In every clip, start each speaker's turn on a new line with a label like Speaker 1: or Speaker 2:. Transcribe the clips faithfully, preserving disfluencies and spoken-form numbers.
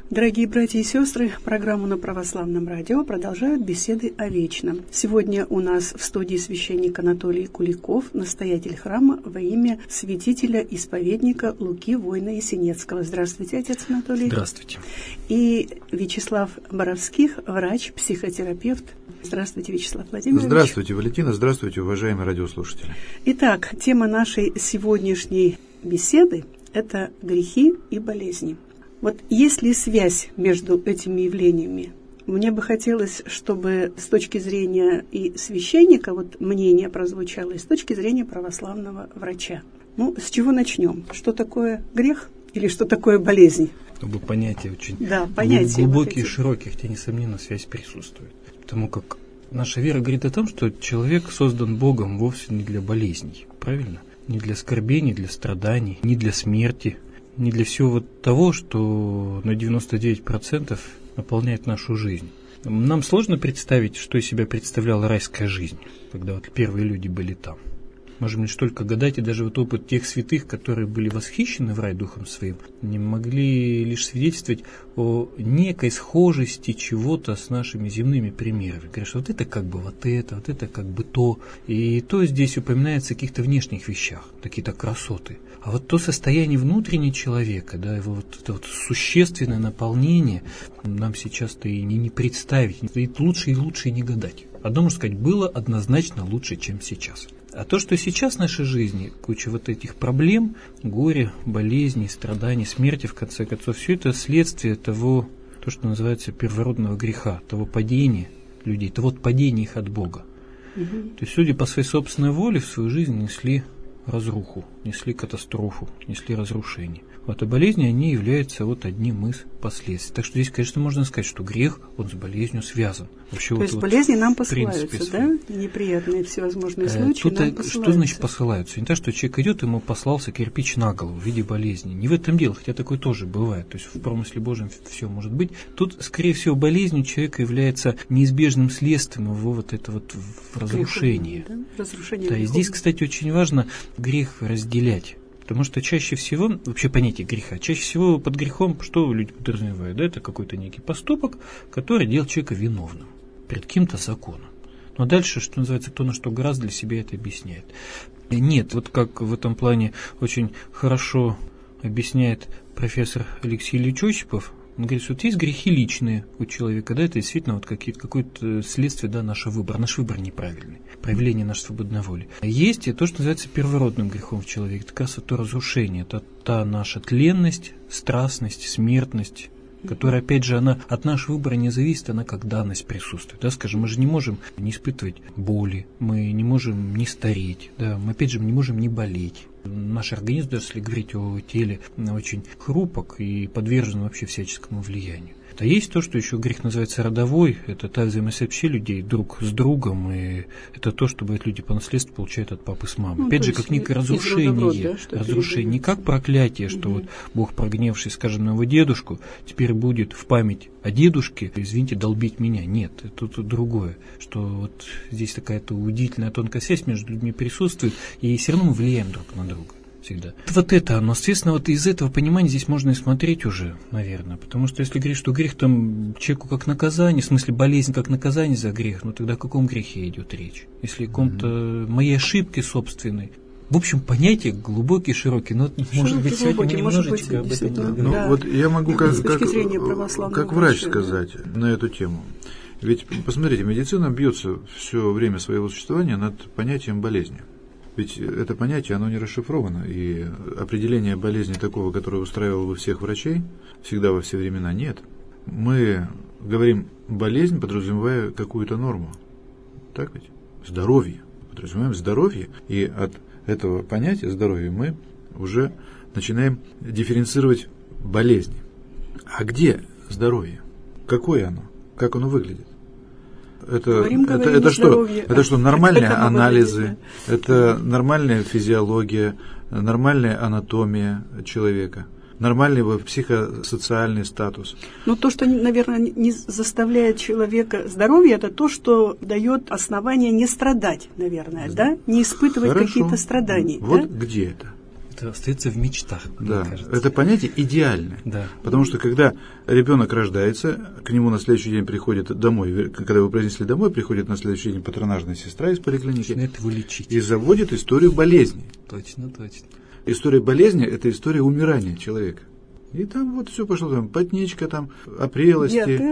Speaker 1: Дорогие братья и сестры, программу на Православном радио продолжают беседы о вечном. Сегодня у нас в студии священник Анатолий Куликов, настоятель храма во имя святителя-исповедника Луки Войно-Ясенецкого. Здравствуйте, отец Анатолий.
Speaker 2: Здравствуйте.
Speaker 1: И Вячеслав Боровских, врач, психотерапевт. Здравствуйте, Вячеслав Владимирович.
Speaker 3: Здравствуйте, Валентина. Здравствуйте, уважаемые радиослушатели.
Speaker 1: Итак, тема нашей сегодняшней беседы – это грехи и болезни. Вот есть ли связь между этими явлениями? Мне бы хотелось, чтобы с точки зрения и священника вот мнение прозвучало, и с точки зрения православного врача. Ну, с чего начнем? Что такое грех или что такое болезнь?
Speaker 2: Оба понятия очень
Speaker 1: да, понятия
Speaker 2: глубокие и
Speaker 1: вот
Speaker 2: широкие, хотя, несомненно, связь присутствует. Потому как наша вера говорит о том, что человек создан Богом вовсе не для болезней, правильно? Не для скорбей, не для страданий, не для смерти, не для всего вот того, что на девяносто девять процентов наполняет нашу жизнь. Нам сложно представить, что из себя представляла райская жизнь, когда вот первые люди были там. Можем лишь только гадать, и даже вот опыт тех святых, которые были восхищены в рай Духом Своим, не могли лишь свидетельствовать о некой схожести чего-то с нашими земными примерами. Говорят, что вот это как бы вот это, вот это как бы то. И то здесь упоминается о каких-то внешних вещах, какие-то красоты. А вот то состояние внутреннего человека, да, его вот это вот существенное наполнение нам сейчас-то и не, не представить, и лучше и лучше и не гадать. Одно, можно сказать, было однозначно лучше, чем сейчас. А то, что сейчас в нашей жизни, куча вот этих проблем, горя, болезней, страданий, смерти, в конце концов, все это следствие того, то, что называется первородного греха, того падения людей, того падения их от Бога. Угу. То есть люди по своей собственной воле в свою жизнь несли разруху, несли катастрофу, несли разрушение. Вот, а болезни, они являются вот одним из последствий. Так что здесь, конечно, можно сказать, что грех, он с болезнью связан. Вообще,
Speaker 1: то
Speaker 2: вот,
Speaker 1: есть
Speaker 2: вот
Speaker 1: болезни нам посылаются,
Speaker 2: своим.
Speaker 1: да? Неприятные всевозможные случаи
Speaker 2: Тут,
Speaker 1: нам посылаются.
Speaker 2: что значит посылаются? Не то, что человек идет, ему послался кирпич на голову в виде болезни. Не в этом дело, хотя такое тоже бывает. То есть в промысле Божьем все может быть. Тут, скорее всего, болезнь у человека является неизбежным следствием его вот это вот разрушения.
Speaker 1: Да? Разрушение
Speaker 2: да, и здесь, кстати, очень важно грех разделять. Потому что чаще всего, вообще понятие греха, чаще всего под грехом, что люди подразумевают, да, это какой-то некий поступок, который делает человека виновным перед каким-то законом. Но дальше, что называется, кто на что гораздо для себя это объясняет. Нет, вот как в этом плане очень хорошо объясняет профессор Алексей Ильич Осипов, он говорит, что вот есть грехи личные у человека, да, это действительно вот какие-то, какое-то следствие, да, нашего выбора, наш выбор неправильный, проявление нашей свободной воли. Есть и то, что называется первородным грехом в человеке, это как раз то разрушение, это та наша тленность, страстность, смертность, которая, опять же, она от нашего выбора не зависит, она как данность присутствует. Да, скажем, мы же не можем не испытывать боли, мы не можем не стареть, да, мы, опять же, не можем не болеть. Наш организм, даже если говорить о теле, очень хрупок и подвержен вообще всяческому влиянию. А есть то, что еще грех называется родовой, это та взаимосвязь вообще людей друг с другом, и это то, что бывает, люди по наследству получают от папы с мамой.
Speaker 1: Ну,
Speaker 2: опять же, как некое разрушение,
Speaker 1: да,
Speaker 2: разрушение, не как проклятие, что угу. вот Бог, прогневший, скажем, на его дедушку, теперь будет в память о дедушке, извините, долбить меня. Нет, это тут другое, что вот здесь такая-то удивительная тонкая связь между людьми присутствует, и все равно мы влияем друг на друга. Всегда. Вот это оно, соответственно, вот из этого понимания здесь можно и смотреть уже, наверное, потому что если говорить, что грех там человеку как наказание, в смысле болезнь как наказание за грех, ну тогда о каком грехе идет речь? Если о каком-то mm-hmm. моей ошибке собственной. В общем, понятие глубокие, широкие, но широкий, может быть, сегодня мы немножечко об этом поговорим.
Speaker 3: Ну,
Speaker 1: да.
Speaker 3: вот я могу как, как, как врач
Speaker 1: врача,
Speaker 3: сказать
Speaker 1: да?
Speaker 3: на эту тему. Ведь, посмотрите, медицина бьется все время своего существования над понятием болезни. Ведь это понятие, оно не расшифровано, и определения болезни такого, которое устраивало бы всех врачей, всегда во все времена, нет. Мы говорим болезнь, подразумевая какую-то норму. Так ведь? Здоровье. Подразумеваем здоровье, и от этого понятия здоровья мы уже начинаем дифференцировать болезни. А где здоровье? Какое оно? Как оно выглядит? Это,
Speaker 1: говорим,
Speaker 3: это,
Speaker 1: говорим,
Speaker 3: это, что, это что, нормальные
Speaker 1: это
Speaker 3: анализы, это нормальная физиология, нормальная анатомия человека, нормальный его психосоциальный статус.
Speaker 1: Но то, что, наверное, не заставляет человека здоровья, это то, что дает основание не страдать, наверное, да? Не испытывать
Speaker 3: Хорошо.
Speaker 1: какие-то страдания.
Speaker 3: Вот
Speaker 1: да?
Speaker 3: где это?
Speaker 2: Это остается в мечтах,
Speaker 3: Да,
Speaker 2: мне кажется.
Speaker 3: это понятие идеальное.
Speaker 2: Да.
Speaker 3: Потому что когда ребенок рождается, к нему на следующий день приходит домой, когда его произнесли домой, приходит на следующий день патронажная сестра из поликлиники.
Speaker 2: Начинает его лечить.
Speaker 3: И заводит историю болезни.
Speaker 2: Точно, точно.
Speaker 3: История болезни – это история умирания человека. И там вот все пошло, там потничка, там опрелости,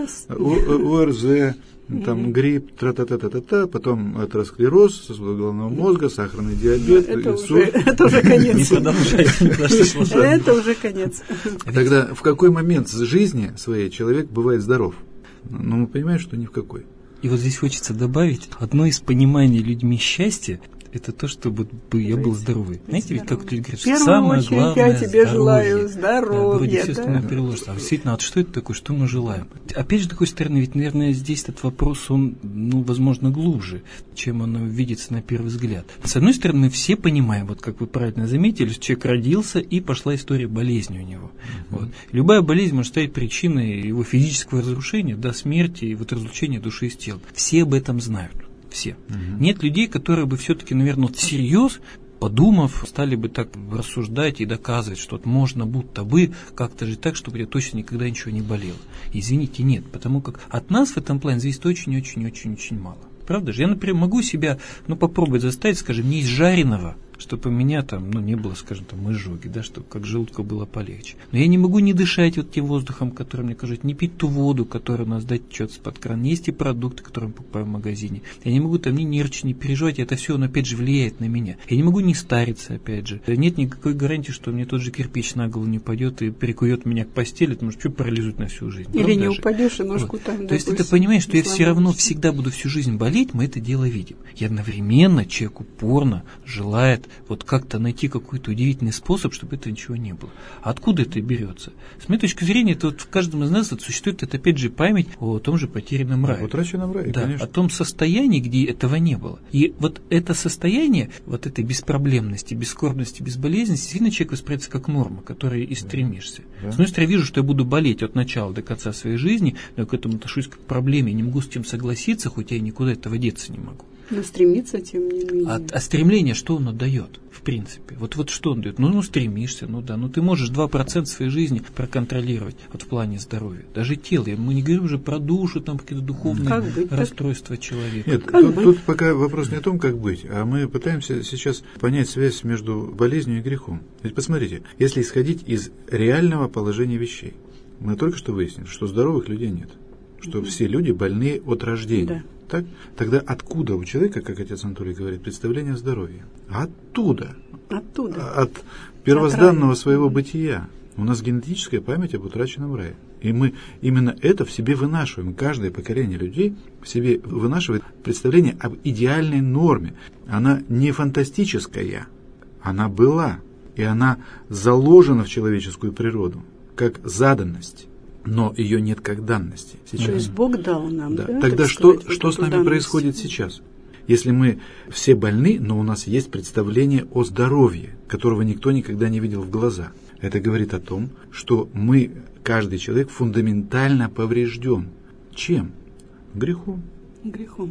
Speaker 3: ОРЗ, там mm-hmm. грипп, тра-та-та-та-та, потом атеросклероз, сосудов головного мозга, сахарный диабет, инсульт.
Speaker 1: Это уже конец.
Speaker 2: Не продолжайте.
Speaker 1: Это уже конец.
Speaker 3: Тогда в какой момент жизни своей человек бывает здоров? Ну, мы понимаем, что ни в какой.
Speaker 2: И вот здесь хочется добавить, одно из пониманий людьми счастья – это то, чтобы я был здоровый. Знаете, ведь как люди говорят, что самое главное –
Speaker 1: я тебе желаю здоровья.
Speaker 2: Да, да. А действительно, а что это такое, что мы желаем? Опять же, с такой стороны, ведь, наверное, здесь этот вопрос, он, ну, возможно, глубже, чем он видится на первый взгляд. С одной стороны, мы все понимаем, вот как вы правильно заметили, что человек родился, и пошла история болезни у него. Mm-hmm. Вот. Любая болезнь может стать причиной его физического разрушения, до смерти и вот разлучения души из тела. Все об этом знают. Все. Угу. Нет людей, которые бы все-таки, наверное, всерьез, подумав, стали бы так рассуждать и доказывать, что можно будто бы как-то жить так, чтобы я точно никогда ничего не болело. Извините, нет, потому как от нас в этом плане зависит очень-очень-очень-очень мало. Правда же? Я, например, могу себя, ну, попробовать заставить, скажем, не из жареного, чтобы у меня там, ну, не было, скажем, там, изжоги, да, чтобы как желудку было полегче. Но я не могу не дышать вот тем воздухом, который мне кажется, не пить ту воду, которая у нас дать течет из-под крана, не есть те продукты, которые мы покупаем в магазине. Я не могу там ни нервничать, ни переживать, это все, оно опять же влияет на меня. Я не могу не стариться, опять же. Нет никакой гарантии, что мне тот же кирпич на голову не пойдет и прикует меня к постели, потому что что парализует на всю жизнь.
Speaker 1: Или не
Speaker 2: же?
Speaker 1: упадешь и ножку
Speaker 2: вот.
Speaker 1: там.
Speaker 2: То есть ты понимаешь, что я все равно всегда буду всю жизнь болеть, мы это дело видим. И одновременно человек упорно желает вот как-то найти какой-то удивительный способ, чтобы этого ничего не было. А откуда это берется? С моей точки зрения, это вот в каждом из нас вот существует, это опять же память о том же потерянном рае.
Speaker 3: Да, утраченном рае,
Speaker 2: да,
Speaker 3: конечно.
Speaker 2: О том состоянии, где этого не было. И вот это состояние, вот этой беспроблемности, бескорбности, безболезненности, действительно человек воспринимается как норма, к которой и стремишься. Да. С одной стороны, я вижу, что я буду болеть от начала до конца своей жизни, но я к этому отношусь как к проблеме, я не могу с этим согласиться, хоть я никуда этого деться не могу.
Speaker 1: Но стремиться, тем не менее.
Speaker 2: А, а стремление, что оно дает, в принципе? Вот, вот что он дает? Ну, ну, стремишься, ну да. Ну, ты можешь два процента своей жизни проконтролировать вот, в плане здоровья. Даже тело. Мы не говорим уже про душу, там какие-то духовные быть, расстройства так? человека.
Speaker 3: Нет, тут, тут пока вопрос не о том, как быть, а мы пытаемся сейчас понять связь между болезнью и грехом. Ведь посмотрите, если исходить из реального положения вещей, мы только что выяснили, что здоровых людей нет, что mm-hmm. все люди больны от рождения. Да. Так? Тогда откуда у человека, как отец Анатолий говорит, представление о здоровье? Оттуда.
Speaker 1: Оттуда.
Speaker 3: От первозданного от своего бытия. У нас генетическая память об утраченном рае. И мы именно это в себе вынашиваем. Каждое поколение людей в себе вынашивает представление об идеальной норме. Она не фантастическая. Она была. И она заложена в человеческую природу. Как заданность. Но ее нет как данности сейчас.
Speaker 1: То есть Бог дал нам.
Speaker 3: Да.
Speaker 1: Да,
Speaker 3: Тогда
Speaker 1: что,
Speaker 3: что, что с нами
Speaker 1: данность.
Speaker 3: происходит сейчас? Если мы все больны, но у нас есть представление о здоровье, которого никто никогда не видел в глаза. Это говорит о том, что мы, каждый человек, фундаментально поврежден. Чем? Грехом.
Speaker 1: Грехом.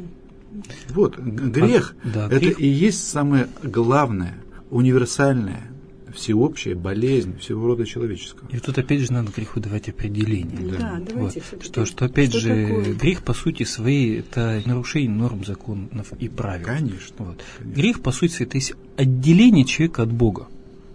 Speaker 3: Вот, грех,
Speaker 2: а, да,
Speaker 3: это
Speaker 2: грех.
Speaker 3: и есть самое главное, универсальное, всеобщая болезнь всего рода человеческого.
Speaker 2: И тут опять же надо греху давать определение.
Speaker 1: Да, да
Speaker 2: вот.
Speaker 1: давайте.
Speaker 2: Что, что опять
Speaker 1: что
Speaker 2: же
Speaker 1: такое?
Speaker 2: Грех по сути своей это нарушение норм, законов и правил.
Speaker 3: Конечно,
Speaker 2: вот.
Speaker 3: конечно.
Speaker 2: Грех по сути это есть отделение человека от Бога.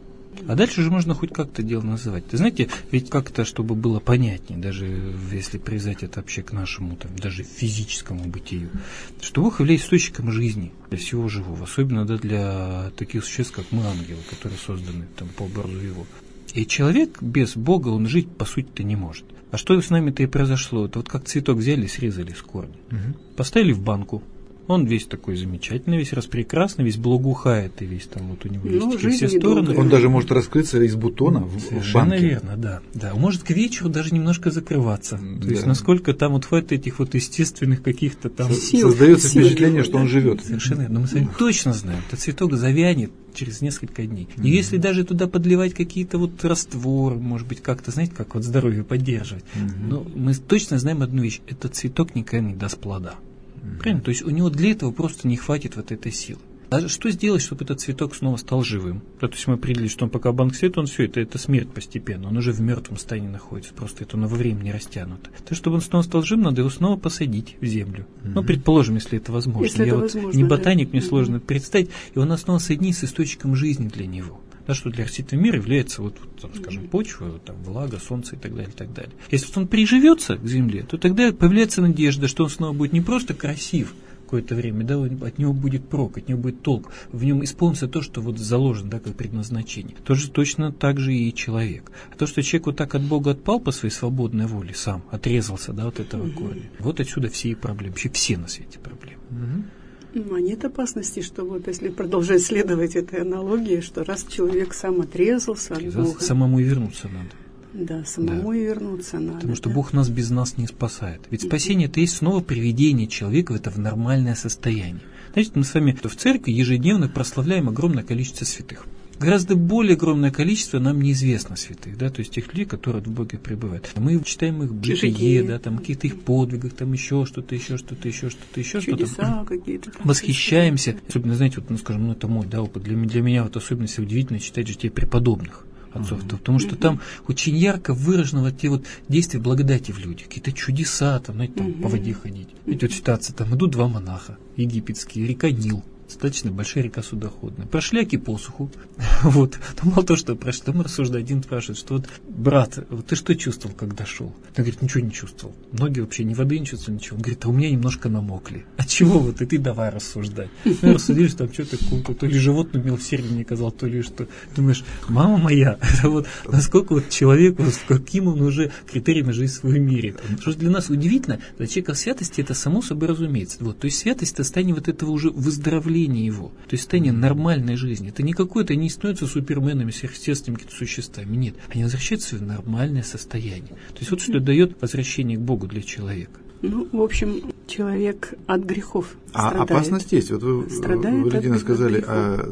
Speaker 2: А дальше же можно хоть как-то дело называть. Ты знаете, ведь как-то, чтобы было понятнее, даже если привязать это вообще к нашему, там, даже физическому бытию, что Бог является источником жизни для всего живого, особенно да, для таких существ, как мы, ангелы, которые созданы там, по образу Его. И человек без Бога, он жить, по сути-то, не может. А что с нами-то и произошло? Это вот как цветок взяли, срезали с корня, угу. поставили в банку. Он весь такой замечательный, весь распрекрасный, весь благоухает, и весь там вот у него
Speaker 1: ну,
Speaker 2: листики все стороны.
Speaker 3: Он даже может раскрыться из бутона в,
Speaker 2: Совершенно
Speaker 3: в банке.
Speaker 2: верно, да, да. Может к вечеру даже немножко закрываться.
Speaker 3: Да.
Speaker 2: То есть насколько там вот хватит этих вот естественных каких-то там
Speaker 1: сил.
Speaker 3: Создается
Speaker 1: сил
Speaker 3: впечатление,
Speaker 1: его,
Speaker 3: что
Speaker 1: да?
Speaker 3: он живет.
Speaker 2: Совершенно верно. Но мы с вами точно знаем, этот цветок завянет через несколько дней. И mm-hmm. если даже туда подливать какие-то вот растворы, может быть, как-то, знаете, как вот здоровье поддерживать, mm-hmm. но мы точно знаем одну вещь: этот цветок никогда не даст плода. Правильно? То есть у него для этого просто не хватит вот этой силы. А что сделать, чтобы этот цветок снова стал живым? Да, то есть мы определили, что он пока банкцвет, он все, это, это смерть постепенно, он уже в мертвом состоянии находится, просто это во времени растянуто. То, чтобы он снова стал живым, надо его снова посадить в землю. Mm-hmm. Ну, предположим, если это возможно.
Speaker 1: Если
Speaker 2: Я
Speaker 1: это
Speaker 2: вот
Speaker 1: возможно,
Speaker 2: не ботаник,
Speaker 1: да.
Speaker 2: мне
Speaker 1: Mm-hmm.
Speaker 2: сложно представить, и он снова соединится с источником жизни для него. Да, что для растительного мира является, вот, там, скажем, почва, там, влага, солнце и так далее, и так далее. Если он приживется к земле, то тогда появляется надежда, что он снова будет не просто красив какое-то время, да, от него будет прок, от него будет толк, в нем исполнится то, что вот заложено, да, как предназначение. Тоже точно так же и человек. А то, что человек вот так от Бога отпал по своей свободной воле, сам отрезался, да, от этого mm-hmm. корня, вот отсюда все и проблемы, вообще все на свете проблемы.
Speaker 3: Mm-hmm.
Speaker 1: Ну, а нет опасности, что вот если продолжать следовать этой аналогии, что раз человек сам отрезался от Бога...
Speaker 2: Самому и вернуться надо.
Speaker 1: Да, самому
Speaker 2: да.
Speaker 1: и вернуться надо.
Speaker 2: Потому что
Speaker 1: да.
Speaker 2: Бог нас без нас не спасает. Ведь спасение это есть снова приведение человека в это в нормальное состояние. Знаете, мы с вами в церкви ежедневно прославляем огромное количество святых. Гораздо более огромное количество нам неизвестно святых, да, то есть тех людей, которые в Боге пребывают. Мы читаем их житие, да, там каких-то их подвигах, там еще что-то, еще что-то, еще что-то, еще что-то.
Speaker 1: Чудеса какие-то.
Speaker 2: Восхищаемся. Особенно, знаете, вот, ну, скажем, ну, это мой, да, опыт. Для, для меня вот особенность удивительно читать житие преподобных отцов, uh-huh. потому что uh-huh. там очень ярко выражены вот те вот действия благодати в людях, какие-то чудеса, там, знаете, там uh-huh. по воде ходить. Видите, вот ситуация, там идут два монаха египетские, река Нил, достаточно большая река судоходная. Прошли оки посуху, вот, но мало того, что прошли, там рассуждают, один спрашивает, что вот, брат, вот ты что чувствовал, когда шел? Он говорит, ничего не чувствовал. Многие вообще ни воды не чувствовали, ничего. Он говорит, а у меня немножко намокли. От чего вот, и ты давай рассуждать. Мы рассудили, что там что-то какое-то, то ли животное милосердие не казал, то ли что. Думаешь, мама моя, это вот насколько вот человек, вот, каким он уже критериями жизни в своем мире. Что для нас удивительно, для человека святости это само собой разумеется. Вот, то есть святость это состояние вот этого уже выздоровления его, то есть состояние нормальной жизни. Это не какое-то, они не становятся суперменами, сверхъестественными какими-то существами, нет. Они возвращаются в нормальное состояние. То есть вот что дает возвращение к Богу для человека.
Speaker 1: Ну, в общем, человек от грехов
Speaker 3: а
Speaker 1: страдает.
Speaker 3: Опасность есть. Вот вы,
Speaker 1: страдает
Speaker 3: вы Лидина, сказали,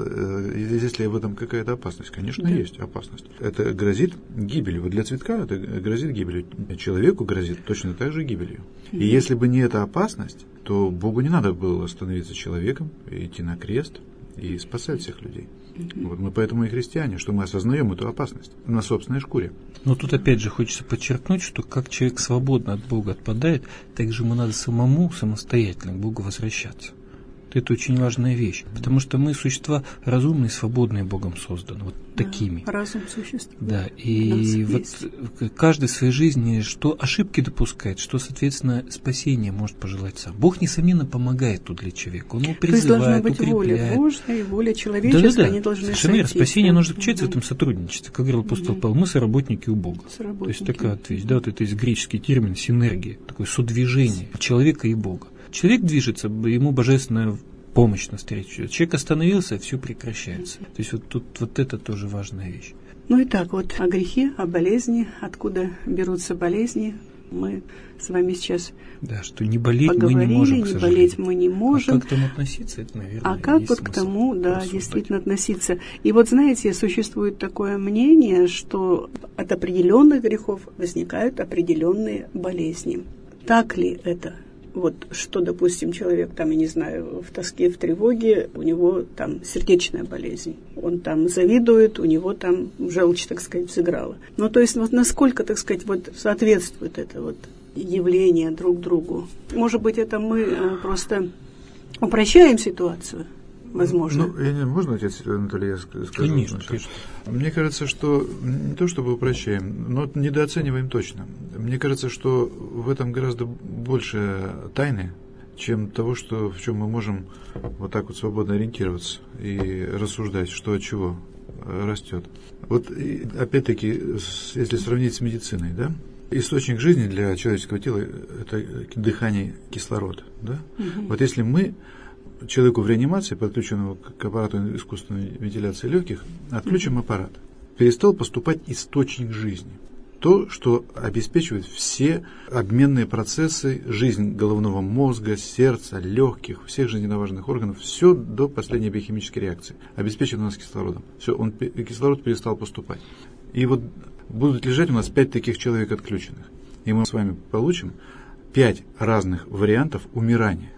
Speaker 1: а
Speaker 3: есть ли в этом какая-то опасность? Конечно,
Speaker 1: да.
Speaker 3: есть опасность. Это грозит гибелью. Вот для цветка это грозит гибелью. Человеку грозит точно так же гибелью. Mm-hmm. И если бы не эта опасность, то Богу не надо было становиться человеком, идти на крест и спасать всех людей. Mm-hmm. Вот мы поэтому и христиане, что мы осознаем эту опасность на собственной шкуре.
Speaker 2: Но тут опять же хочется подчеркнуть, что как человек свободно от Бога отпадает, так же ему надо самому самостоятельно к Богу возвращаться. Это очень важная вещь, потому что мы существа разумные, свободные, Богом созданы, вот да, такими.
Speaker 1: Разум существует.
Speaker 2: Да, и вот есть. Каждый в своей жизни что ошибки допускает, что, соответственно, спасение может пожелать сам. Бог, несомненно, помогает тут для человека, Он его призывает, укрепляет. То есть должна быть воля Божья и воля человеческая, да, да, да. Они должны совершенно верно. Спасение нужно заключаться в этом сотрудничестве, как говорил апостол Павел, мы соработники у Бога. Соработники. То есть такая вещь, да, вот это есть греческий термин синергия, такое содвижение человека и Бога. Человек движется, ему божественная помощь навстречу. Человек остановился, все прекращается. То есть вот тут вот это тоже важная вещь.
Speaker 1: Ну и так вот о грехе, о болезни, откуда берутся болезни, мы с вами сейчас
Speaker 2: да, что не болеть мы не можем,
Speaker 1: не болеть мы не можем.
Speaker 2: А как к тому относиться, это, наверное,
Speaker 1: А как вот к тому, да, действительно относиться. И вот, знаете, существует такое мнение, что от определенных грехов возникают определенные болезни. Так ли это? Вот что, допустим, человек там, я не знаю, в тоске, в тревоге, у него там сердечная болезнь, он там завидует, у него там желчь, так сказать, взыграла. Ну, то есть, вот насколько, так сказать, вот соответствует это вот явление друг другу. Может быть, это мы просто упрощаем ситуацию? Возможно.
Speaker 3: Ну, я не, можно, отец Анатолий, я скажу?
Speaker 2: Конечно, конечно.
Speaker 3: Мне кажется, что не то чтобы упрощаем, но недооцениваем точно. Мне кажется, что в этом гораздо больше тайны, чем того, что, в чем мы можем вот так вот свободно ориентироваться и рассуждать, что от чего растет. Вот и, опять-таки, если сравнить с медициной, да, источник жизни для человеческого тела – это дыхание, кислород, да. Угу. Вот если мы человеку в реанимации, подключенному к аппарату искусственной вентиляции легких, отключим аппарат, перестал поступать источник жизни. То, что обеспечивает все обменные процессы, жизнь головного мозга, сердца, легких, всех жизненно важных органов, все до последней биохимической реакции обеспечено у нас кислородом. Все, он, кислород перестал поступать. И вот будут лежать у нас пять таких человек отключенных. И мы с вами получим пять разных вариантов умирания.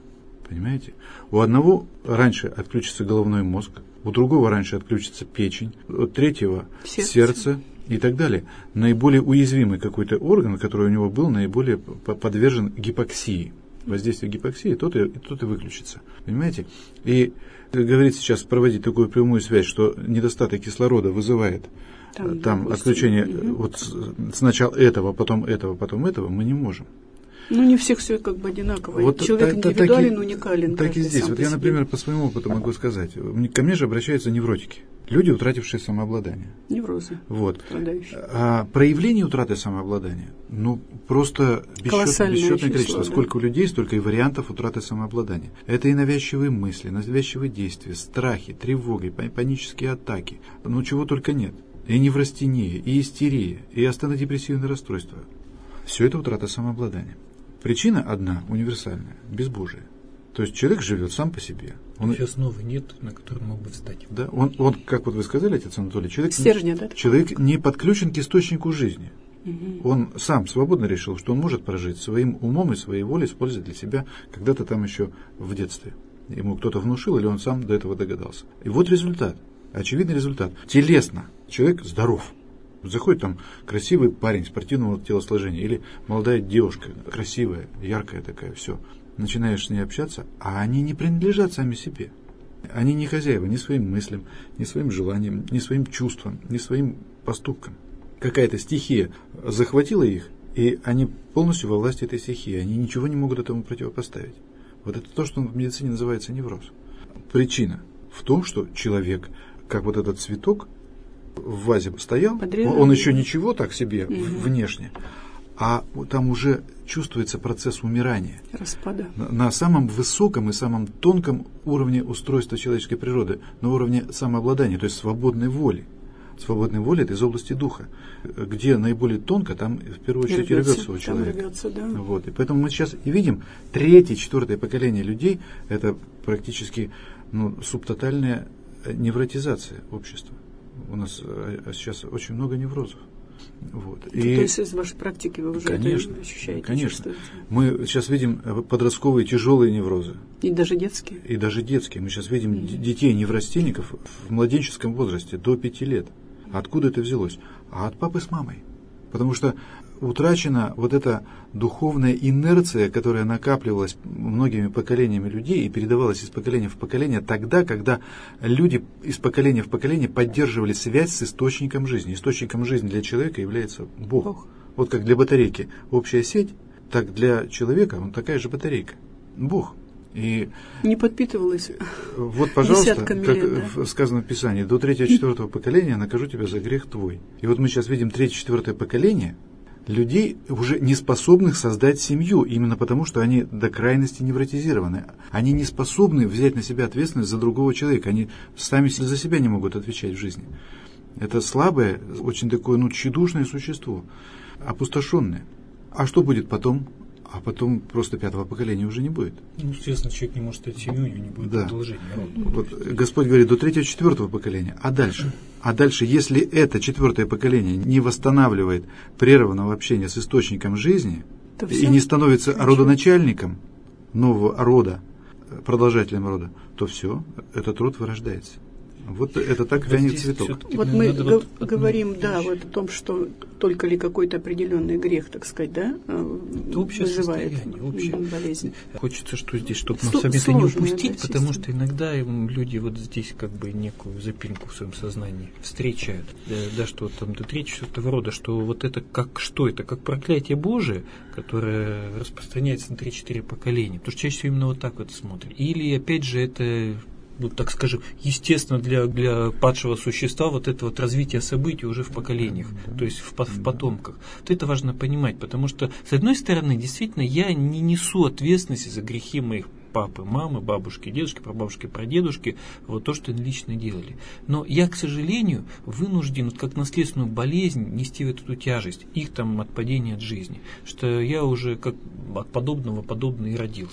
Speaker 3: Понимаете? У одного раньше отключится головной мозг, у другого раньше отключится печень, у третьего сердце. сердце и так далее. Наиболее уязвимый какой-то орган, который у него был, наиболее подвержен гипоксии. Воздействие гипоксии, тот и, тот и выключится. Понимаете? И, как говорится сейчас, проводить такую прямую связь, что недостаток кислорода вызывает там, там отключение угу. вот сначала этого, потом этого, потом этого, мы не можем.
Speaker 1: Ну, не всех все как бы одинаково.
Speaker 3: Вот
Speaker 1: Человек
Speaker 3: та,
Speaker 1: индивидуален,
Speaker 3: так и,
Speaker 1: уникален.
Speaker 3: Так и здесь. Вот я,
Speaker 1: себе.
Speaker 3: например, по своему опыту могу сказать. Ко мне же обращаются невротики. Люди, утратившие самообладание.
Speaker 1: Неврозы.
Speaker 3: Вот. А проявление утраты самообладания, ну, просто бесчетное, бесчетное количество. Да. Сколько людей, столько и вариантов утраты самообладания. Это и навязчивые мысли, навязчивые действия, страхи, тревоги, панические атаки. Ну, чего только нет. И неврастения, и истерия, и астенодепрессивное расстройство. Все это утрата самообладания. Причина одна, универсальная, безбожие. То есть человек живет сам по себе.
Speaker 2: Он... Основы нет, на которой мог бы встать.
Speaker 3: Да, он, он, как вот вы сказали, отец Анатолий, человек,
Speaker 1: Стержня, да,
Speaker 3: человек не подключен к источнику жизни.
Speaker 1: Угу.
Speaker 3: Он сам свободно решил, что он может прожить своим умом и своей волей, использовать для себя когда-то там еще в детстве. Ему кто-то внушил, или он сам до этого догадался. И вот результат, очевидный результат. Телесно человек здоров. Заходит там красивый парень спортивного телосложения или молодая девушка, красивая, яркая такая, все. Начинаешь с ней общаться, а они не принадлежат сами себе. Они не хозяева ни своим мыслям, ни своим желаниям, ни своим чувствам, ни своим поступкам. Какая-то стихия захватила их, и они полностью во власти этой стихии. Они ничего не могут этому противопоставить. Вот это то, что в медицине называется невроз. Причина в том, что человек, как вот этот цветок, в вазе стоял, Подрезали. Он еще ничего так себе угу. внешне, а там уже чувствуется процесс умирания.
Speaker 1: Распада.
Speaker 3: На, на самом высоком и самом тонком уровне устройства человеческой природы, на уровне самообладания, то есть свободной воли. Свободной воли – это из области духа. Где наиболее тонко, там в первую очередь рвется, рвется у человека.
Speaker 1: Рвется, да.
Speaker 3: Вот. И поэтому мы сейчас и видим третье, четвертое поколение людей – это практически ну, субтотальная невротизация общества. У нас сейчас очень много неврозов. Вот.
Speaker 1: И, то есть из вашей практики вы уже
Speaker 3: конечно,
Speaker 1: это ощущаете?
Speaker 3: Конечно. Мы сейчас видим подростковые тяжелые неврозы.
Speaker 1: И даже детские?
Speaker 3: И даже детские. Мы сейчас видим mm-hmm. детей неврастенников в младенческом возрасте до пяти лет. Откуда это взялось? А от папы с мамой. Потому что утрачена вот эта духовная инерция, которая накапливалась многими поколениями людей и передавалась из поколения в поколение тогда, когда люди из поколения в поколение поддерживали связь с источником жизни. Источником жизни для человека является Бог. Бог. Вот как для батарейки общая сеть, так для человека он такая же батарейка. Бог. И
Speaker 1: не подпитывалась.
Speaker 3: Вот, пожалуйста, как
Speaker 1: лет, да?
Speaker 3: сказано в Писании, до третьего-четвертого поколения накажу тебя за грех твой. И вот мы сейчас видим третье-четвертое поколение людей, уже не способных создать семью, именно потому, что они до крайности невротизированы. Они не способны взять на себя ответственность за другого человека. Они сами за себя не могут отвечать в жизни. Это слабое, очень такое ну, тщедушное существо, опустошенное. А что будет потом? А потом просто пятого поколения уже не будет.
Speaker 2: Ну, естественно, человек не может стать семьей, не будет
Speaker 3: да.
Speaker 2: продолжения.
Speaker 3: Вот Господь говорит, до третьего-четвертого поколения. А дальше? А дальше, если это четвертое поколение не восстанавливает прерванного общения с источником жизни то и не становится Конечно. родоначальником нового рода, продолжателем рода, то все, этот род вырождается. Вот это так вянет цветок.
Speaker 1: Вот мы г- говорим, да, вот о том, что только ли какой-то определенный грех, так сказать, да, вызывает болезнь.
Speaker 2: Хочется, что здесь, чтобы мы с вами это не упустить, да, потому что иногда люди вот здесь как бы некую запинку в своем сознании встречают, да, да что там до третьего рода, что вот это как что это, как проклятие Божие, которое распространяется на три-четыре поколения, потому что чаще всего именно вот так вот смотрят. Или опять же это вот так скажем, естественно для, для падшего существа вот это вот развитие событий уже в поколениях, то есть в, в потомках. Вот это важно понимать, потому что, с одной стороны, действительно, я не несу ответственности за грехи моих папы, мамы, бабушки, дедушки, прабабушки, прадедушки, вот то, что они лично делали. Но я, к сожалению, вынужден, вот как наследственную болезнь, нести вот эту тяжесть, их там отпадение от жизни, что я уже как от подобного подобно и родился.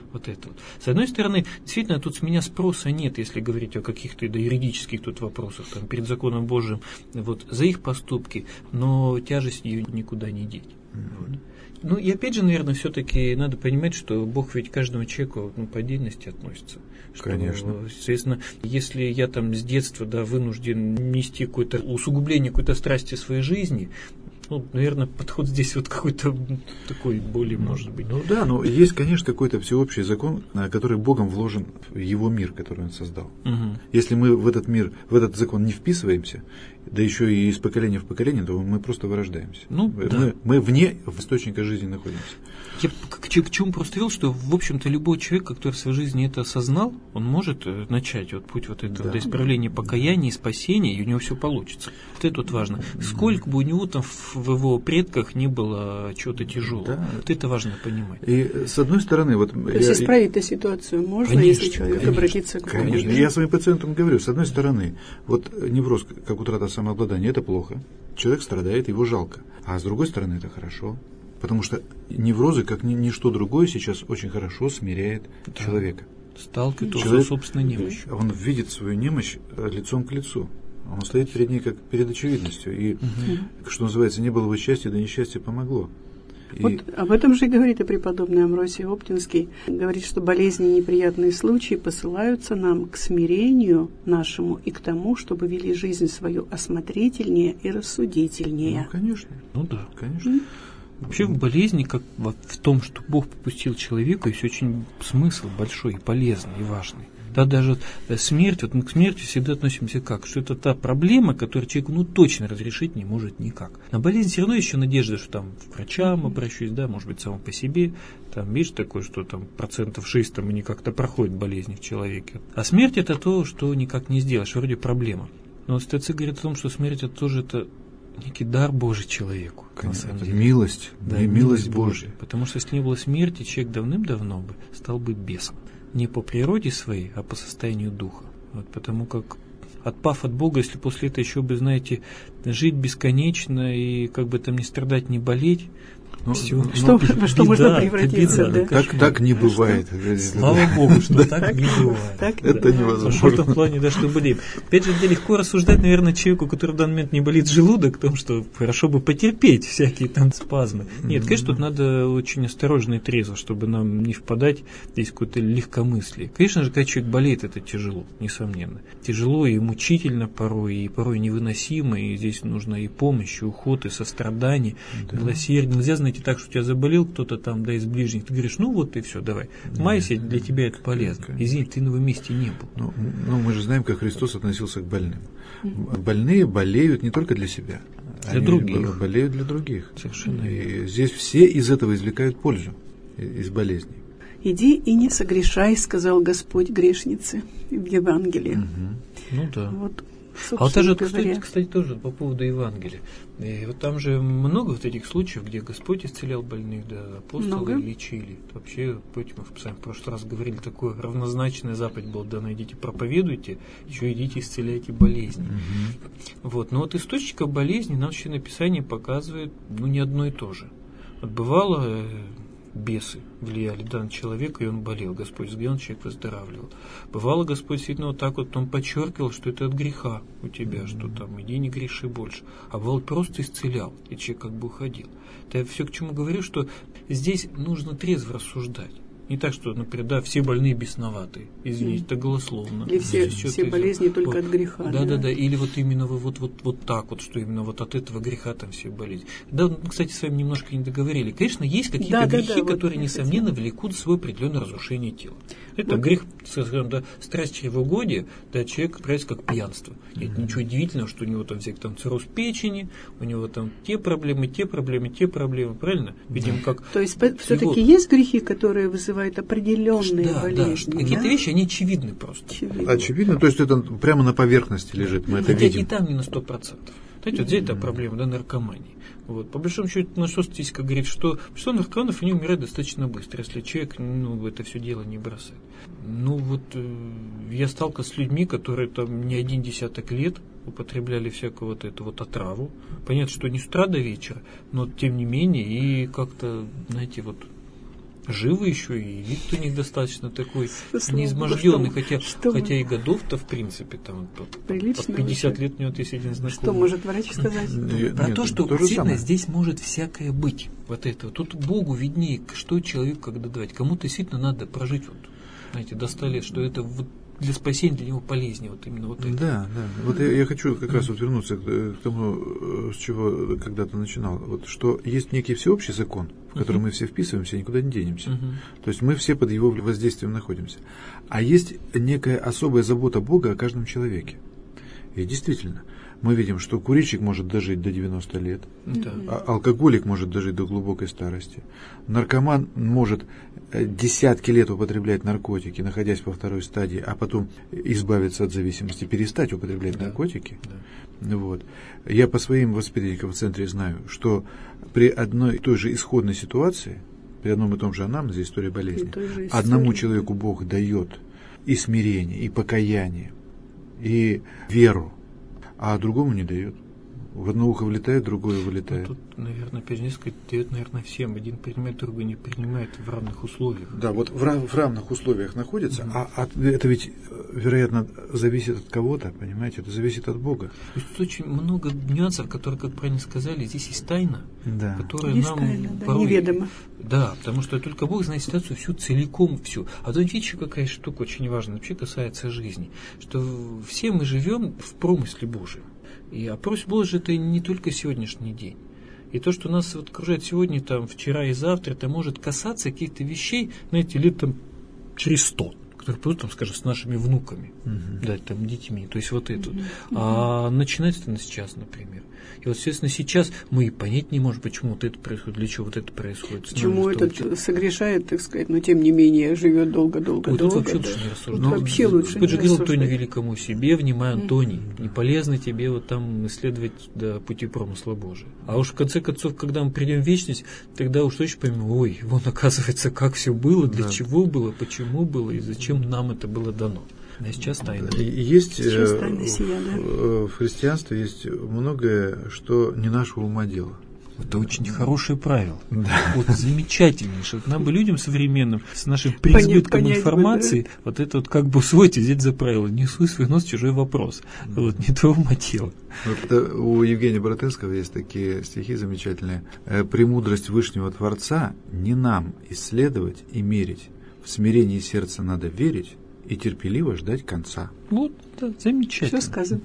Speaker 2: Вот это вот. С одной стороны, действительно, тут с меня спроса нет, если говорить о каких-то да, юридических тут вопросах, там, перед законом Божиим, вот, за их поступки, но тяжесть ее никуда не деть. Вот. Ну и опять же, наверное, все-таки надо понимать, что Бог ведь к каждому человеку ну, по отдельности относится. Что,
Speaker 3: конечно.
Speaker 2: Соответственно, если я там с детства да, вынужден нести какое-то усугубление какой-то страсти в своей жизни, ну, наверное, подход здесь вот какой-то такой более, может быть.
Speaker 3: Ну да, но есть, конечно, какой-то всеобщий закон, который Богом вложен в его мир, который он создал. Угу. Если мы в этот мир, в этот закон не вписываемся, да еще и из поколения в поколение, то мы просто вырождаемся. Ну, мы, да. мы вне источника жизни находимся.
Speaker 2: Я к, к чему просто вел, что, в общем-то, любой человек, который в своей жизни это осознал, он может начать вот путь вот этого да. до исправления, покаяния и спасения, и у него все получится. Вот это вот важно. Сколько бы у него там в, в его предках не было чего-то тяжелого. Да. Вот это важно понимать.
Speaker 3: И с одной стороны, вот
Speaker 1: то есть исправить эту ситуацию можно, конечно, если человек конечно, обратится к Богу.
Speaker 3: Конечно. Я своим пациентам говорю, с одной стороны, вот невроз, как утрата самообладания, это плохо. Человек страдает, его жалко. А с другой стороны, это хорошо. Потому что неврозы, как ни, ничто другое, сейчас очень хорошо смиряет да. человека.
Speaker 2: Сталкивает его собственной немощью.
Speaker 3: Он видит свою немощь лицом к лицу. Он стоит перед ней как перед очевидностью. И, угу. что называется, не было бы счастья, да несчастье помогло. И...
Speaker 1: Вот об этом же говорит и преподобный Амвросий Оптинский. Говорит, что болезни и неприятные случаи посылаются нам к смирению нашему и к тому, чтобы вели жизнь свою осмотрительнее и рассудительнее.
Speaker 3: Ну, конечно.
Speaker 2: Ну да,
Speaker 3: конечно.
Speaker 2: Mm. Вообще в болезни, как в том, что Бог попустил человеку, есть очень смысл большой, и полезный, и важный. Да, даже смерть, вот мы к смерти всегда относимся как? Что это та проблема, которую человек ну, точно разрешить не может никак. На болезнь все равно еще надежда, что там к врачам обращусь, да, может быть, само по себе. Там, видишь, такое, что там процентов шесть там и не как-то проходит болезнь в человеке. А смерть это то, что никак не сделаешь, вроде проблема. Но вот отцы говорят о том, что смерть это тоже это некий дар Божий человеку.
Speaker 3: Конечно, это милость,
Speaker 2: да,
Speaker 3: не
Speaker 2: милость,
Speaker 3: милость Божия.
Speaker 2: Потому что если не было смерти, человек давным-давно бы стал бы бесом. Не по природе своей, а по состоянию духа. Вот, потому как, отпав от Бога, если после этого еще бы, знаете, жить бесконечно и как бы там не страдать, не болеть,
Speaker 1: ну, все, что, во что можно превратиться,
Speaker 3: да? Так, так не бывает.
Speaker 2: Слава Богу, что так не бывает.
Speaker 3: Это невозможно.
Speaker 2: В этом плане, да, что болеем. Опять же, легко рассуждать, наверное, человеку, который в данный момент не болит желудок, о том, что хорошо бы потерпеть всякие там спазмы. Нет, конечно, тут надо очень осторожно и трезво, чтобы нам не впадать здесь в какое-то легкомыслие. Конечно же, когда человек болеет, это тяжело, несомненно. Тяжело и мучительно порой, и порой невыносимо, и здесь нужна и помощь, и уход, и сострадание, да. милосердие. Нельзя, знаете, так, что у тебя заболел кто-то там, да, из ближних, ты говоришь, ну вот и все, давай. Майся, для тебя это полезно. Извини, ты на его месте не был.
Speaker 3: Ну, ну, мы же знаем, как Христос относился к больным. Больные болеют не только для себя.
Speaker 2: Для
Speaker 3: они
Speaker 2: других.
Speaker 3: Болеют для других.
Speaker 2: Совершенно
Speaker 3: и
Speaker 2: верно.
Speaker 3: Здесь все из этого извлекают пользу, из болезней.
Speaker 1: «Иди и не согрешай», — сказал Господь грешнице в Евангелии.
Speaker 3: Угу.
Speaker 2: Ну да.
Speaker 1: Вот,
Speaker 2: а вот даже, кстати, кстати, тоже по поводу Евангелия. И вот там же много вот этих случаев, где Господь исцелял больных, да, апостолы много. Лечили. Вообще, помните, мы в прошлый раз говорили, такое равнозначная заповедь была дана: идите проповедуйте, еще идите исцеляйте болезни. Угу. Вот. Но вот источника болезни нам Священное Писание показывает, ну, не одно и то же. Вот бывало, бесы влияли да, на человека, и он болел. Господь взглянул, человек выздоравливал. Бывало, Господь действительно вот так вот, он подчеркивал, что это от греха у тебя, mm-hmm. что там иди не греши больше. А бывало, просто исцелял, и человек как бы уходил. Это я все к чему говорю, что здесь нужно трезво рассуждать. Не так, что, например, да, все больные бесноватые. Извините, это голословно.
Speaker 1: Или все, все болезни из... только вот. От греха.
Speaker 2: Да, да, да, да. Или вот именно вот, вот, вот так вот, что именно вот от этого греха там все болезни. Да, мы, кстати, с вами немножко не договорили. Конечно, есть какие-то да, грехи, да, да, которые, вот несомненно, влекут в свое определенное разрушение тела. Это вот. Грех, скажем, да, страсть чревоугодия, да, человек проявляется как пьянство. Нет mm-hmm. ничего удивительного, что у него там всякий там цирроз печени, у него там те проблемы, те проблемы, те проблемы, правильно? Видим, как.
Speaker 1: То есть все-таки есть грехи, которые вызывают определенные
Speaker 2: да,
Speaker 1: болезни.
Speaker 2: Да, какие-то да? вещи, они очевидны просто.
Speaker 3: Очевидно. Очевидно, то есть это прямо на поверхности лежит, мы это
Speaker 2: Хотя
Speaker 3: видим.
Speaker 2: И там не на сто процентов. Знаете, вот здесь эта проблема, да, наркомании. Вот. По большому счету, наша статистика говорит, что большинство наркоманов, они умирают достаточно быстро, если человек, ну, это все дело не бросает. Ну, вот э, я сталкивался с людьми, которые там не один десяток лет употребляли всякую вот эту вот отраву. Понятно, что не с утра до вечера, но тем не менее, и как-то, знаете, вот живы еще, и вид у них достаточно такой
Speaker 1: Слава
Speaker 2: неизможденный,
Speaker 1: Богу,
Speaker 2: хотя,
Speaker 1: что
Speaker 2: хотя
Speaker 1: мы-
Speaker 2: и годов-то, в принципе, там, под,
Speaker 1: Прилично
Speaker 2: под пятьдесят
Speaker 1: уже.
Speaker 2: лет у него вот есть один знакомый.
Speaker 1: Что может врач сказать?
Speaker 3: Нет,
Speaker 2: Про
Speaker 3: нет,
Speaker 2: то, что
Speaker 3: то же
Speaker 2: действительно
Speaker 3: самое.
Speaker 2: здесь может всякое быть. Вот это. Тут Богу виднее, что человеку когда давать. Кому-то действительно надо прожить, вот, знаете, до ста лет, что это вот для спасения, для него полезнее. Вот именно вот это.
Speaker 3: Да, да. Вот я, я хочу как раз вот вернуться к, к тому, с чего когда-то начинал. Вот что есть некий всеобщий закон, в который
Speaker 2: Мгм.
Speaker 3: мы все вписываемся и никуда не денемся.
Speaker 2: Мгм.
Speaker 3: То есть мы все под его воздействием находимся. А есть некая особая забота Бога о каждом человеке. И действительно, мы видим, что курильщик может дожить до девяноста лет,
Speaker 2: Да.
Speaker 3: а- алкоголик может дожить до глубокой старости, наркоман может э, десятки лет употреблять наркотики, находясь во второй стадии, а потом избавиться от зависимости, перестать употреблять
Speaker 2: Да.
Speaker 3: наркотики.
Speaker 2: Да.
Speaker 3: Вот. Я по своим воспитанникам в центре знаю, что при одной и той же исходной ситуации, при одном и том же анамнезе, история болезни,
Speaker 1: И той же истории.
Speaker 3: одному человеку Бог дает и смирение, и покаяние, и веру, а другому не дает. В одно ухо влетает, другое
Speaker 2: Ну,
Speaker 3: вылетает.
Speaker 2: тут, наверное, опять же, несколько дает, наверное, всем. Один принимает, другой не принимает в равных условиях.
Speaker 3: Да, вот в, рав- в равных условиях находится, а от- это ведь, э, вероятно, зависит от кого-то, понимаете, это зависит от Бога.
Speaker 2: То есть тут очень много нюансов, которые, как правильно сказали, здесь есть тайна,
Speaker 3: Да.
Speaker 2: которая
Speaker 1: Есть
Speaker 2: нам
Speaker 1: тайна, да,
Speaker 2: порой-
Speaker 1: неведомо.
Speaker 2: Да, потому что только Бог знает ситуацию всю целиком, всю. А тут видите, какая штука очень важная, вообще касается жизни, что все мы живем в промысле Божьем. И а промысел Божий это не только сегодняшний день. И то, что нас вот окружает сегодня, там, вчера и завтра, это может касаться каких-то вещей, знаете, лет там через сто, которые будут, там, скажем, с нашими внуками,
Speaker 3: Мгм.
Speaker 2: да, там, детьми. То есть вот это. А начинается это сейчас, например. И вот, естественно, сейчас мы и понять не можем, почему вот это происходит, для чего вот это происходит. с
Speaker 1: Почему
Speaker 2: нами,
Speaker 1: этот
Speaker 2: что-
Speaker 1: согрешает, так сказать, но тем не менее живет долго-долго.
Speaker 2: Ой, тут вообще
Speaker 1: да.
Speaker 2: лучше не рассуждать.
Speaker 1: Ну, вообще лучше
Speaker 2: Хоть
Speaker 1: не
Speaker 2: же говорил
Speaker 1: рассуждать.
Speaker 2: Антоний Великому себе, внимай, Антоний, не полезно тебе вот там исследовать до пути промысла Божия. А уж в конце концов, когда мы придем в вечность, тогда уж точно поймем, ой, вон оказывается, как все было, для
Speaker 3: Да.
Speaker 2: чего было, почему было и зачем нам это было дано. А сейчас тайна.
Speaker 3: И и есть
Speaker 1: Сейчас
Speaker 3: э,
Speaker 1: тайна сия, да.
Speaker 3: в, в христианстве есть многое, что не нашего ума дело.
Speaker 2: Это очень хорошее правило.
Speaker 3: Да.
Speaker 2: Вот замечательнейшее. Нам бы людям современным с нашим преизбытком
Speaker 1: понять бы,
Speaker 2: информации, вот это вот как бы усвоить и взять за правило. Не суй свой нос в чужой вопрос. Вот не твоего мотива.
Speaker 3: Вот это у Евгения Боротынского есть такие стихи замечательные. «Э, «Премудрость Вышнего Творца не нам исследовать и мерить. В смирении сердца надо верить и терпеливо ждать конца».
Speaker 2: Вот, да, замечательно.
Speaker 1: Все сказано.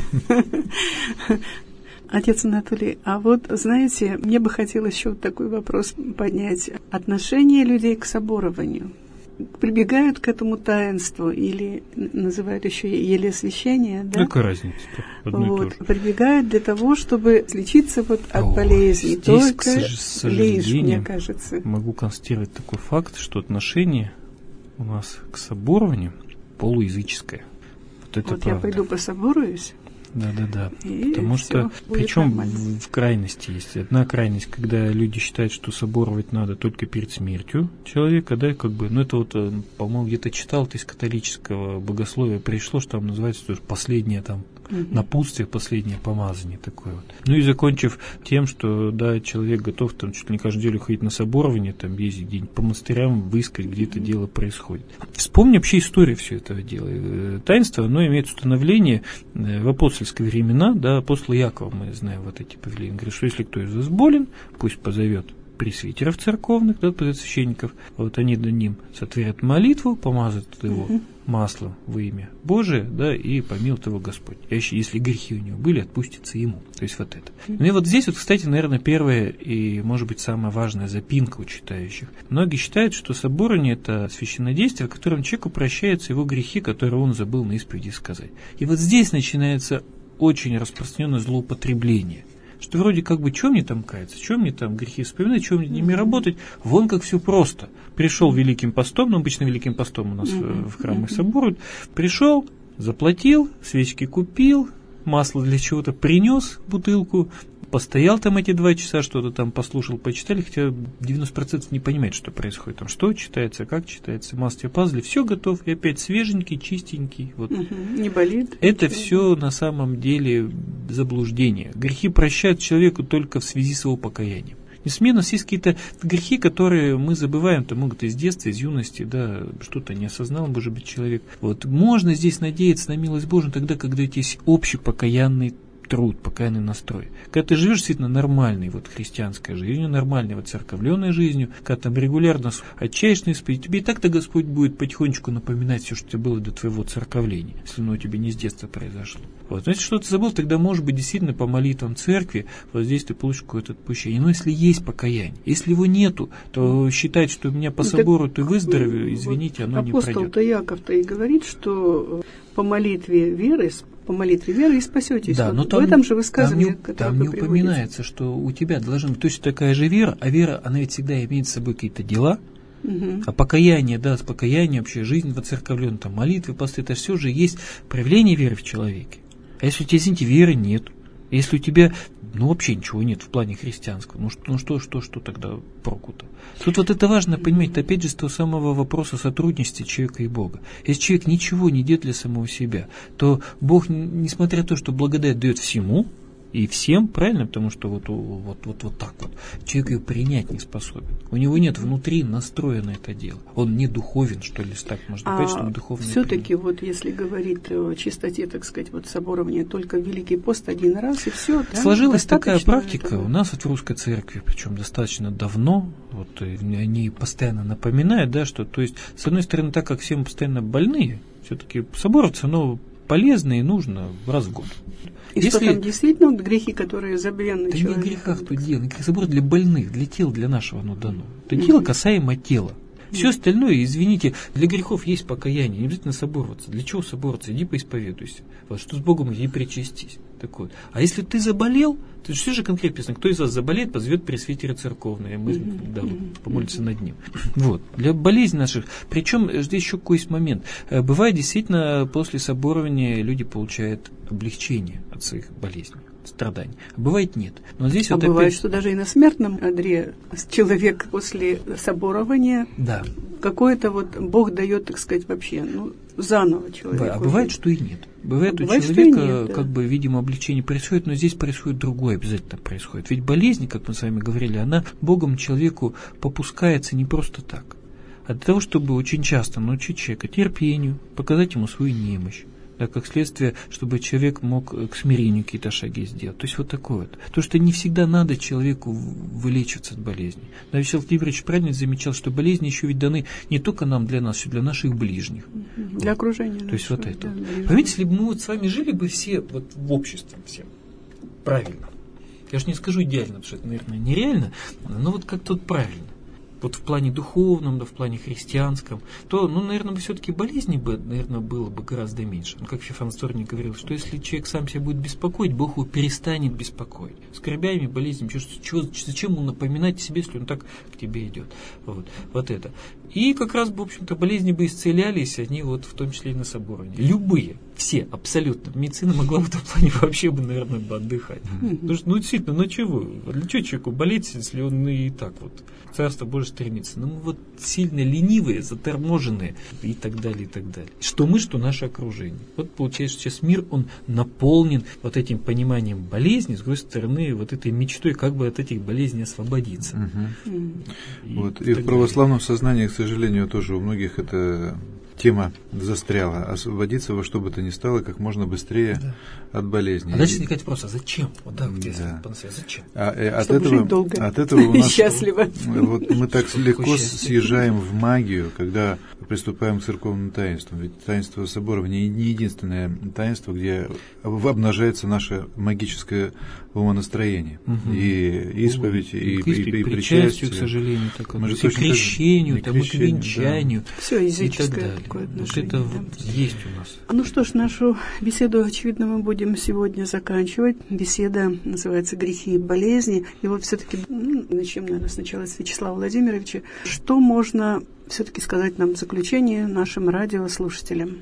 Speaker 1: Отец Анатолий, а вот, знаете, мне бы хотелось еще вот такой вопрос поднять. Отношение людей к соборованию. Прибегают к этому таинству или называют еще елеосвящение, да?
Speaker 2: Какая разница? Одно и
Speaker 1: Вот,
Speaker 2: то же.
Speaker 1: прибегают для того, чтобы слечиться вот от
Speaker 2: О,
Speaker 1: болезней.
Speaker 2: здесь,
Speaker 1: Только
Speaker 2: к сож-
Speaker 1: лишь,
Speaker 2: сожалению,
Speaker 1: мне кажется.
Speaker 2: Могу констатировать такой факт, что отношение у нас к соборованию полуязыческое. Вот это
Speaker 1: Вот я
Speaker 2: правда.
Speaker 1: пойду пособоруюсь.
Speaker 2: Да, да, да.
Speaker 1: И
Speaker 2: Потому
Speaker 1: всё
Speaker 2: что,
Speaker 1: будет
Speaker 2: причем
Speaker 1: нормально.
Speaker 2: в, в крайности есть. Одна крайность, когда люди считают, что соборовать надо только перед смертью человека, да, как бы, ну это вот, э, по-моему, где-то читал, это из католического богословия пришло, что там называется тоже последнее там
Speaker 1: Мгм.
Speaker 2: напутствие, последнее помазание такое вот. Ну и закончив тем, что, да, человек готов там чуть ли не каждую неделю ходить на соборование, там ездить где-нибудь по монастырям, выискать, где это дело происходит. Вспомни вообще историю всего этого дела. Э, Таинство, оно имеет установление э, в апостольские времена, да, апостола Якова, мы знаем вот эти повеления. Он говорит, что если кто из вас болен, пусть позовет пресвитеров церковных, да, позовет священников, вот они над ним сотворят молитву, помазают его маслом во имя Божие, да, и помилует его Господь. А еще, если грехи у него были, отпустится ему. То есть вот это. Ну и вот здесь вот, кстати, наверное, первая и, может быть, самая важная запинка у читающих. Многие считают, что соборование – это священнодействие, в котором человеку прощаются его грехи, которые он забыл на исповеди сказать. И вот здесь начинается очень распространенное злоупотребление. Что вроде как бы, чем мне там каяться, чем мне там грехи вспоминать, чем мне ними работать, вон как все просто. Пришел великим постом, ну обычно великим постом у нас в храмах соборуют, пришел, заплатил, свечки купил, масло для чего-то принес, бутылку, постоял там эти два часа, что-то там послушал, почитали, хотя девяносто процентов не понимает, что происходит, там что читается, как читается, масло тебе пазли, все готов, и опять свеженький, чистенький. Вот.
Speaker 1: Мгм. Не болит.
Speaker 2: Это все на самом деле заблуждение. Грехи прощают человеку только в связи с его покаянием. Несомненно, есть какие-то грехи, которые мы забываем, то могут из детства, из юности, да, что-то не осознал, может быть, человек. Вот. Можно здесь надеяться на милость Божию тогда, когда есть общий покаянный труд, покаянный настрой. Когда ты живешь действительно нормальной вот христианской жизнью, нормальной вот церковленной жизнью, когда там регулярно отчаешься на исповедь, тебе и так-то Господь будет потихонечку напоминать все, что тебе было до твоего церковления, если оно у тебя не с детства произошло. Вот. Но если что-то забыл, тогда, может быть, действительно по молитвам церкви вот здесь ты получишь какое-то отпущение. Но если есть покаяние, если его нету, то считать, что у меня по собору ты выздоровел, извините, оно не пройдет.
Speaker 1: Апостол-то Яков-то и говорит, что по молитве веры по молитве веры и спасетесь.
Speaker 2: Да,
Speaker 1: вот
Speaker 2: но там,
Speaker 1: в этом же высказывании,
Speaker 2: там не,
Speaker 1: которое
Speaker 2: там
Speaker 1: вы
Speaker 2: не
Speaker 1: приводите.
Speaker 2: Упоминается, что у тебя должна быть точно такая же вера, а вера, она ведь всегда имеет с собой какие-то дела, угу. А покаяние, да, покаяние, вообще жизнь воцерковленная, там, молитвы, посты, это все же есть проявление веры в человеке. А если у тебя, извините, веры нет, если у тебя, ну, вообще ничего нет в плане христианского, ну, что, ну что, что, что тогда проку-то? Тут вот это важно понимать, опять же, с того самого вопроса сотрудничества человека и Бога. Если человек ничего не делает для самого себя, то Бог, несмотря на то, что благодать дает всему и всем, правильно, потому что вот, вот, вот, вот так вот, человек ее принять не способен. У него нет внутри настроя на это дело. Он не духовен, что ли, так можно сказать, что не духовный.
Speaker 1: Все-таки вот если говорить о чистоте, так сказать, вот соборования, только Великий пост один раз и все. Да?
Speaker 2: Сложилась такая практика
Speaker 1: этого.
Speaker 2: У нас вот в русской церкви, причем достаточно давно, вот они постоянно напоминают, да, что, то есть, с одной стороны, так как все мы постоянно больные, все-таки собороваться, оно полезно и нужно раз в год.
Speaker 1: И если... что там действительно вот грехи, которые забвенны
Speaker 2: да
Speaker 1: человек?
Speaker 2: Да не в грехах тут дело, собор для больных, для тела, для нашего оно дано. Это дело касаемо тела. Все остальное, извините, для грехов есть покаяние, не обязательно собороваться. Для чего собороваться? Иди поисповедуйся. Вот, что с Богом, иди причастись. Так вот. А если ты заболел, то все же конкретно написано, кто из вас заболеет, позовет пресвитера церковное, мы mm-hmm. да, вот, помолимся над ним. Вот. Для болезней наших, причем здесь еще какой есть момент. Бывает действительно, после соборования люди получают облегчение от своих болезней, страданий. А бывает нет. Но здесь
Speaker 1: а
Speaker 2: вот
Speaker 1: бывает,
Speaker 2: опять...
Speaker 1: что даже и на смертном одре человек после соборования
Speaker 2: да.
Speaker 1: какое-то вот Бог дает, так сказать, вообще, ну, заново человеку.
Speaker 2: А бывает, что и нет. Бывает, а у бывает, человека, нет, да. как бы, видимо, облегчение происходит, но здесь происходит другое, обязательно происходит. Ведь болезнь, как мы с вами говорили, она Богом человеку попускается не просто так, а для того, чтобы очень часто научить человека терпению, показать ему свою немощь. Да, как следствие, чтобы человек мог к смирению какие-то шаги сделать. То есть вот такое вот. То, что не всегда надо человеку вылечиваться от болезни. Но Вячеслав Владимирович правильно замечал, что болезни еще ведь даны не только нам, для нас, но и для наших ближних.
Speaker 1: Для вот. окружения.
Speaker 2: То есть вот это. Понимаете, если бы мы вот с вами жили бы все вот в обществе всем правильно. Я же не скажу идеально, потому что это, наверное, нереально, но вот как-то вот правильно. Вот в плане духовном, да, в плане христианском, то, ну, наверное, бы все-таки болезней бы, наверное, было бы гораздо меньше. Ну, как Феофан Стольник говорил, что если человек сам себя будет беспокоить, Бог его перестанет беспокоить. Скорбями, болезнями, чего, зачем ему напоминать о себе, если он так к тебе идет. Вот, вот это. И как раз, в общем-то, болезни бы исцелялись, они вот в том числе и на соборование. Любые, все, абсолютно. Медицина могла в этом плане вообще бы, наверное, бы отдыхать. Mm-hmm. Потому что, ну, действительно, ну, чего? Для чего человеку болеть, если он и так вот Царство Божие стремится? Ну, мы вот сильно ленивые, заторможенные и так далее, и так далее. Что мы, что наше окружение. Вот получается, сейчас мир, он наполнен вот этим пониманием болезни, с другой стороны, вот этой мечтой, как бы от этих болезней освободиться.
Speaker 3: Mm-hmm. Mm-hmm. И, вот, и в православном сознании, к сожалению, тоже у многих это... тема застряла. Освободиться во что бы то ни стало как можно быстрее да. от болезни.
Speaker 2: А дальше возникает вопрос, а зачем? Вот да, вот
Speaker 3: да.
Speaker 2: зачем?
Speaker 3: А, э, от,
Speaker 1: Чтобы
Speaker 3: этого,
Speaker 1: жить долго.
Speaker 3: От этого у нас,
Speaker 1: счастливо.
Speaker 3: Вот мы так легко съезжаем в магию, когда приступаем к церковным таинствам. Ведь таинство соборования не единственное таинство, где обнажается наше магическое умонастроение. Угу. И исповедь, и, и, и, и причастие.
Speaker 2: К сожалению, так,
Speaker 3: мы
Speaker 2: и к крещению, там, и к венчанию.
Speaker 1: Да. Все языческое.
Speaker 2: Вот это вот есть у нас.
Speaker 1: Ну что ж, нашу беседу, очевидно, мы будем сегодня заканчивать. Беседа называется «Грехи и болезни». И вот все-таки, ну, начнем, наверное, сначала с Вячеслава Владимировича. Что можно все-таки сказать нам в заключение нашим радиослушателям?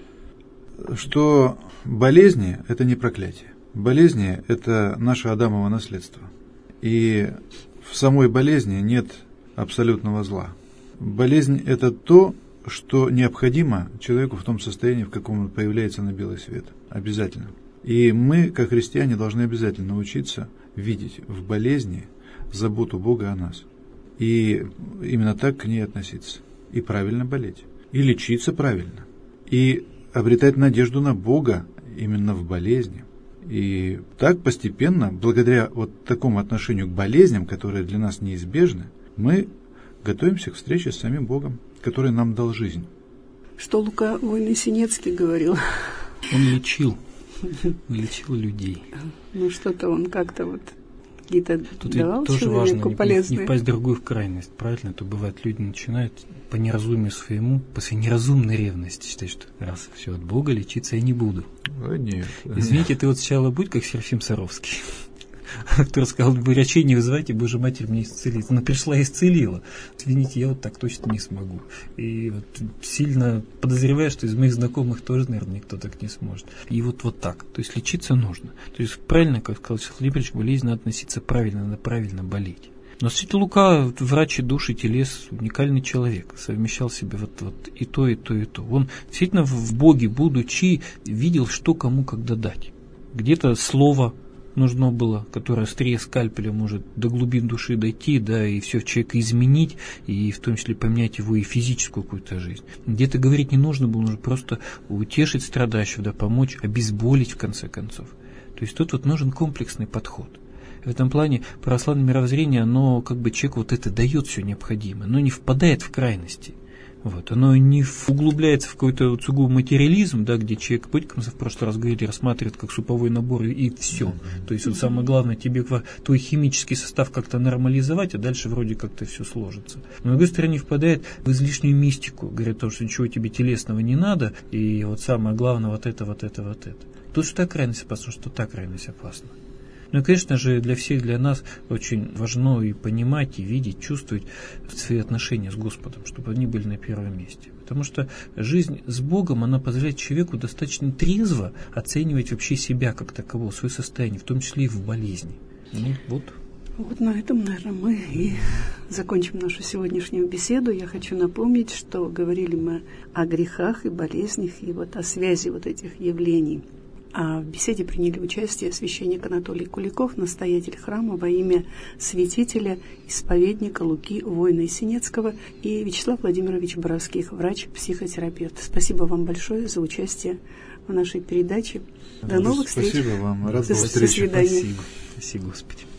Speaker 3: Что болезни – это не проклятие. Болезни – это наше Адамово наследство. И в самой болезни нет абсолютного зла. Болезнь – это то, что необходимо человеку в том состоянии, в каком он появляется на белый свет. Обязательно. И мы, как христиане, должны обязательно научиться видеть в болезни в заботу Бога о нас. И именно так к ней относиться. И правильно болеть. И лечиться правильно. И обретать надежду на Бога именно в болезни. И так постепенно, благодаря вот такому отношению к болезням, которые для нас неизбежны, мы готовимся к встрече с самим Богом, который нам дал жизнь.
Speaker 1: Что Лука Войный-Синецкий говорил?
Speaker 2: Он лечил. Лечил людей.
Speaker 1: Ну, что-то он как-то вот какие-то
Speaker 2: Тут
Speaker 1: давал
Speaker 2: тоже
Speaker 1: человеку
Speaker 2: важно не,
Speaker 1: полезные.
Speaker 2: не впасть в другую в крайность, правильно? То бывает, люди начинают по неразумию своему, по своей неразумной ревности считать, что раз все от Бога, лечиться я не буду.
Speaker 3: А нет.
Speaker 2: Извините, ты вот сначала будь как Серафим Саровский, который сказал, бурячей не вызывайте, Божья Матерь мне исцелит. Она пришла и исцелила. Извините, я вот так точно не смогу. И вот сильно подозреваю, что из моих знакомых тоже, наверное, никто так не сможет. И вот, вот так. То есть лечиться нужно. То есть правильно, как сказал Александр Владимирович, к болезни надо относиться правильно, надо правильно болеть. Но святитель Лука, врач и душ, и телес, уникальный человек, совмещал в себе вот, вот и то, и то, и то. Он действительно в Боге, будучи, видел, что кому когда дать. Где-то слово нужно было, которое острее скальпеля может до глубин души дойти, да, и все человека изменить, и в том числе поменять его и физическую какую-то жизнь. Где-то говорить не нужно было, нужно просто утешить страдающего, да, помочь, обезболить в конце концов. То есть тут вот нужен комплексный подход. В этом плане православное мировоззрение, оно как бы человеку вот это дает все необходимое, но не впадает в крайности. Вот, оно не углубляется в какой-то вот сугубо материализм, да, где человек, помните, как мы в прошлый раз говорили, рассматривает как суповой набор и, и все. То есть вот самое главное, тебе твой химический состав как-то нормализовать, а дальше вроде как-то все сложится. Но, с другой стороны, впадает в излишнюю мистику, говорит о том, что ничего тебе телесного не надо, и вот самое главное вот это, вот это, вот это. Тут что та крайность опасна, что та крайность опасна. Ну и, конечно же, для всех, для нас очень важно и понимать, и видеть, чувствовать свои отношения с Господом, чтобы они были на первом месте. Потому что жизнь с Богом, она позволяет человеку достаточно трезво оценивать вообще себя как такового, свое состояние, в том числе и в болезни. Ну, вот.
Speaker 1: Вот на этом, наверное, мы и закончим нашу сегодняшнюю беседу. Я хочу напомнить, что говорили мы о грехах и болезнях, и вот о связи вот этих явлений. А в беседе приняли участие священник Анатолий Куликов, настоятель храма во имя святителя, исповедника Луки Войны-Синецкого, и Вячеслав Владимирович Боровских, врач-психотерапевт. Спасибо вам большое за участие в нашей передаче. До новых встреч.
Speaker 3: Спасибо вам. Рад был
Speaker 1: встрече. До свидания.
Speaker 2: Спасибо. Спасибо, Господи.